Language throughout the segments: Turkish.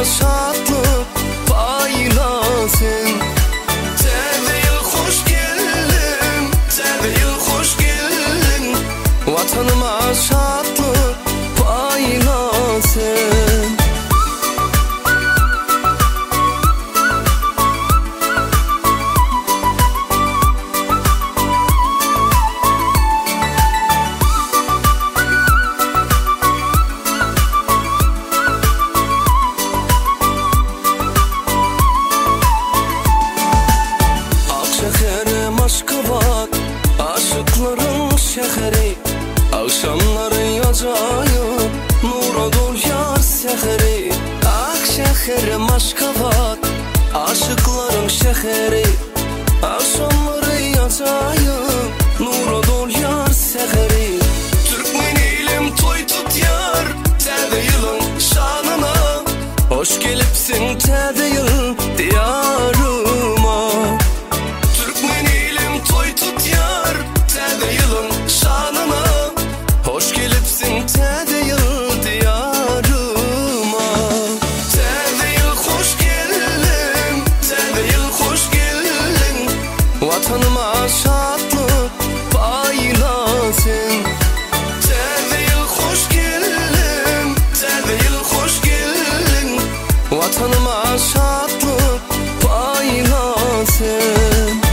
şadlık paylasın. Teve yıl hoş geldin, teve yıl hoş geldin. Vatanıma şadlık paylasın. Aşkabat, aşıkların şehri, akşamları acayip nura dol yar sehri. Ak şehrim Aşkabat, aşıkların şehri, akşamları acayip nura dol yar sehri. Türkmenilim toy tut yar, teve yılın şanına, hoş gelipsin teve yıl diyarıma. Hoş gelipsin tede yıl diyarıma. Tede yıl hoş geldin, tede yıl hoş geldin. Vatanıma şadlık paylasın. Tede yıl hoş geldin, tede yıl hoş geldin. Vatanıma şadlık paylasın.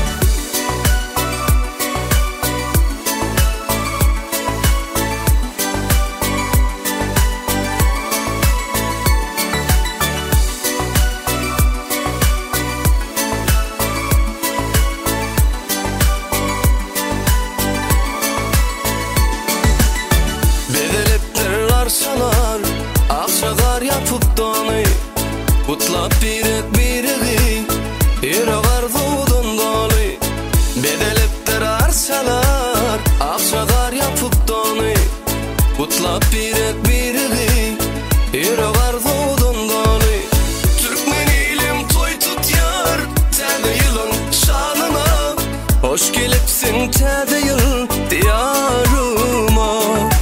Salar, akçalar yapıp donu, kutlap biri, İrağar doğdun dolu. Bedelipler arsalar, akçalar yapıp donu, kutlap biri, İrağar doğdun dolu. Türkmenilim toy tut yar, tede yılın şanına, hoş gelipsin tede yıl diyarıma.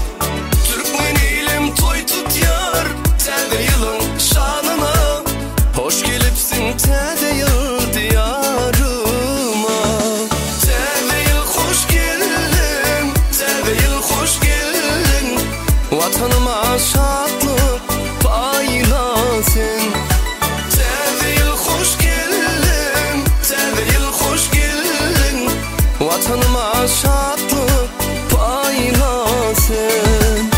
Hoş gelipsin tede yıl diyarıma. Tede yıl hoş geldin, tede yıl hoş geldin. Vatanıma şadlık paylasın. Tede yıl hoş geldin, tede yıl hoş geldin. Vatanıma şadlık paylasın.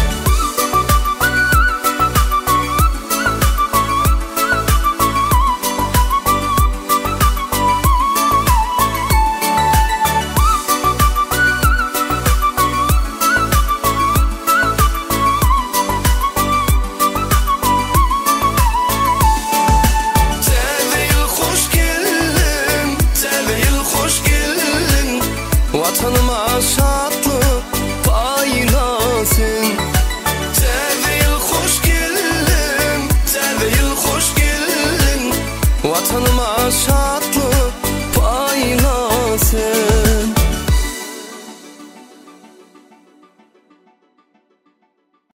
Vatanıma